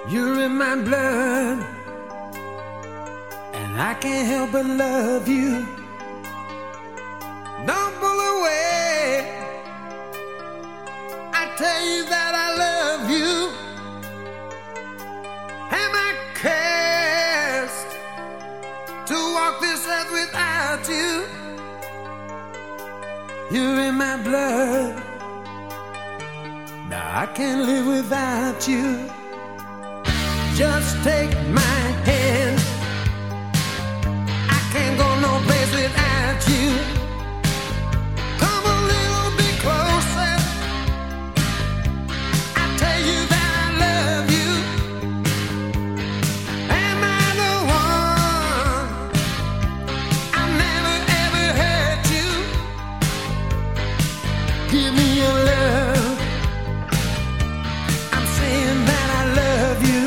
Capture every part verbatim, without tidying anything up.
You're in my blood, and I can't help but love you. Don't pull away, I tell you that I love you. Am I cursed to walk this earth without you? You're in my blood, now I can't live without you. Just take my hand, I can't go no place without you. Come a little bit closer, I tell you that I love you. Am I the one? I've never ever hurt you. Give me your love, I'm saying that I love you.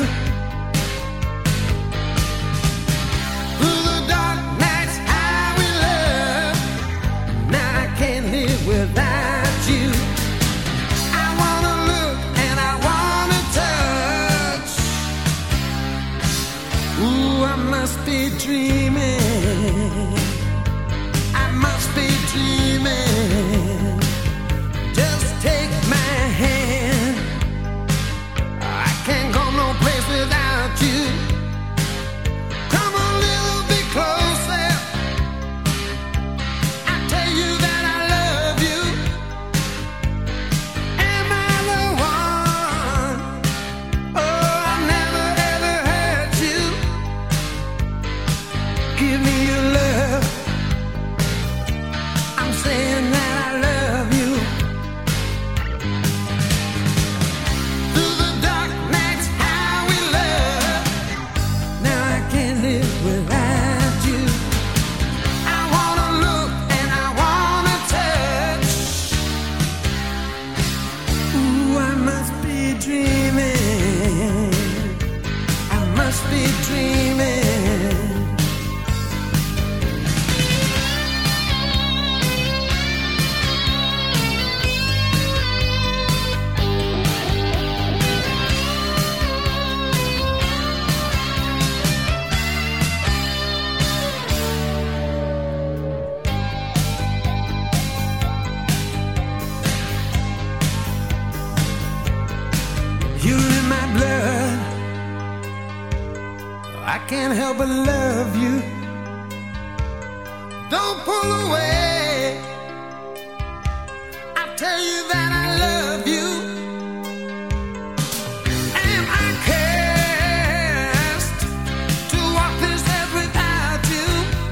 Without you, I wanna look and I wanna touch. Ooh, I must be dreaming, I must be dreaming. Just take my hand, I can't go no place without you. Come a little bit closer, I tell you that give me your love, I'm saying that I love you. Through the dark nights how we love, now I can't live without you. I wanna look and I wanna touch. Ooh, I must be dreaming, I must be dreaming. You're in my blood, I can't help but love you. Don't pull away, I tell you that I love you. Am I cursed to walk this earth without you?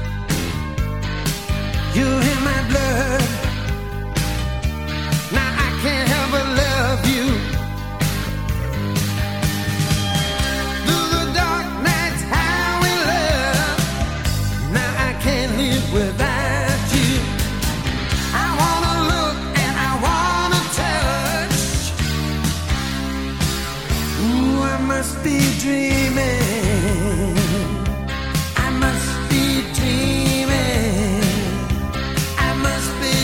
You're in my blood, now I can't help but love you. Without you, I wanna look and I wanna touch. Ooh, I must be dreaming, I must be dreaming, I must be